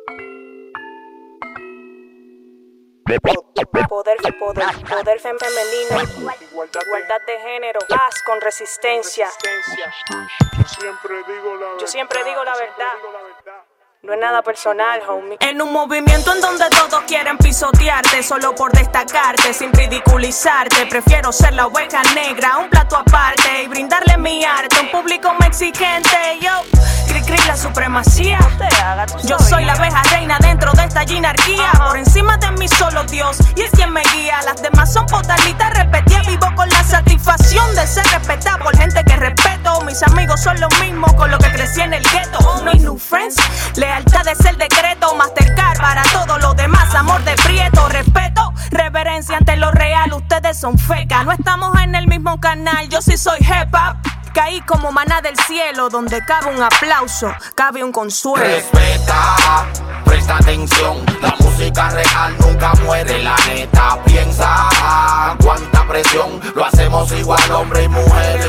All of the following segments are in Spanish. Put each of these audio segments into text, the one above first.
Poder femenino, igualdad de género, paz con resistencia. Yo siempre digo la verdad. No es nada personal, homie. En un movimiento en donde todos quieren pisotearte solo por destacarte, sin ridiculizarte. Prefiero ser la oveja negra, un plato aparte y brindarle mi arte a un público más exigente. Yo, cri la supremacía. Yo soy la abeja reina dentro de esta ginarquía. Por encima de mí solo Dios y es quien me guía. Las demás son potalitas repetidas. Vivo con la satisfacción de ser respetada por gente que respeto. Mis amigos son los mismos con los que crecí en el gueto. No hay new friends. Lealtad es el decreto, Mastercard para todo lo demás, amor de prieto, respeto, reverencia ante lo real, ustedes son fecas, no estamos en el mismo canal, yo sí soy hip hop, caí como maná del cielo, donde cabe un aplauso, cabe un consuelo. Respeta, presta atención, la música real nunca muere, la neta, piensa, cuánta presión, lo hacemos igual hombre y mujer,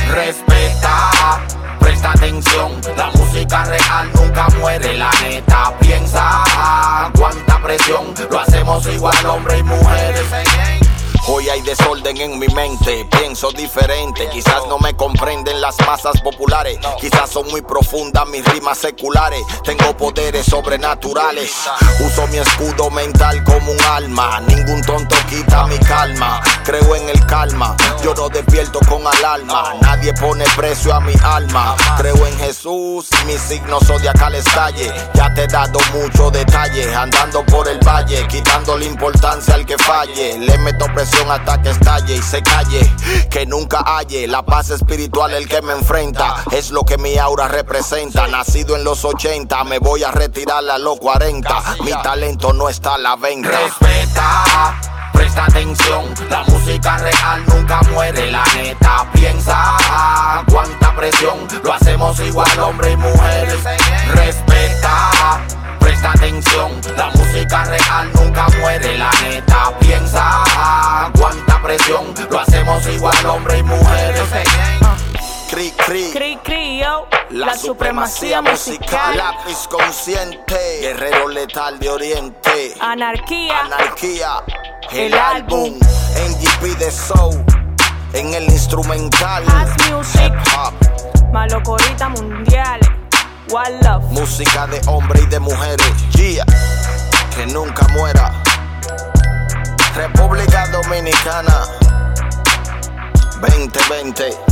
respeta. Presta atención, la música real nunca muere, la neta, piensa, cuánta presión, lo hacemos igual hombre y mujeres. Hoy hay desorden en mi mente, pienso diferente. Quizás no me comprenden las masas populares, quizás son muy profundas mis rimas seculares. Tengo poderes sobrenaturales, uso mi escudo mental como un alma. Ningún tonto quita mi calma, creo en el calma. Yo no despierto con alarma, nadie pone precio a mi alma. Creo en Jesús y mis signos zodiacales calle. Ya te he dado mucho detalle, andando por el valle, quitando la importancia al que falle. Le meto presión hasta que estalle y se calle, que nunca halle la paz espiritual. El que me enfrenta es lo que mi aura representa. Nacido en los 80, me voy a retirar a los 40. Mi talento no está a la venta. Respeta, presta atención, la música real nunca muere, la neta, piensa, cuánta presión, lo hacemos igual hombre y mujer. Respeta, presta atención, la música real nunca muere, la neta, piensa, cuánta presión, lo hacemos igual hombre y mujeres. Cri, yo, la supremacía musical. Lápiz consciente, guerrero letal de oriente. Anarquía, el álbum. NGP de Soul, en el instrumental. House music, hip hop, malocorita mundial. One love, música de hombre y de mujeres. Yeah, que nunca muera. República Dominicana 2020.